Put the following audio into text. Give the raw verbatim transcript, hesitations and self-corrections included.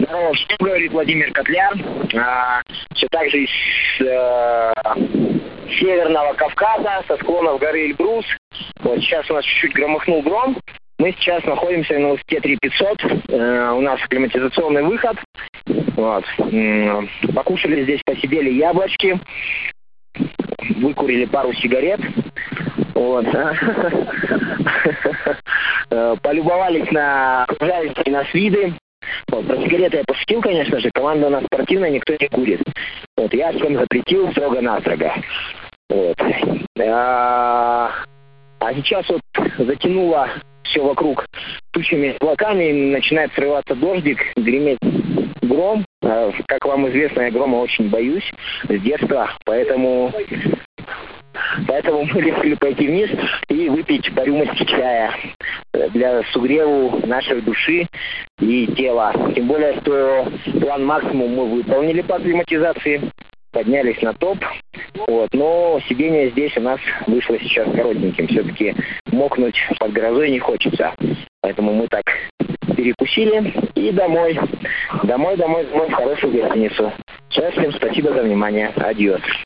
Здорово, всем, говорит Владимир Котляр. А, все так же из э, Северного Кавказа, со склонов горы Эльбрус. Вот сейчас у нас чуть-чуть громыхнул гром. Мы сейчас находимся на высоте три тысячи пятьсот. Э, у нас климатизационный выход. Вот. М-м, покушали здесь, посидели яблочки. Выкурили пару сигарет. Вот. Полюбовались на окружающие нас виды. Вот, про сигареты я пошутил, конечно же. Команда у нас спортивная, никто не курит. Вот, я всем запретил строго-настрого. Вот. А, а сейчас вот затянуло все вокруг тучами, облаками, начинает срываться дождик, греметь гром. А, как вам известно, я грома очень боюсь с детства, поэтому... Поэтому мы решили пойти вниз и выпить по рюмочке чая для сугреву нашей души и тела. Тем более, что план максимум мы выполнили по акклиматизации, поднялись на топ. Вот. Но сидение здесь у нас вышло сейчас коротеньким. Все-таки мокнуть под грозой не хочется. Поэтому мы так перекусили и домой. Домой, домой, домой в хорошую гостиницу. Всем спасибо за внимание. Адьос.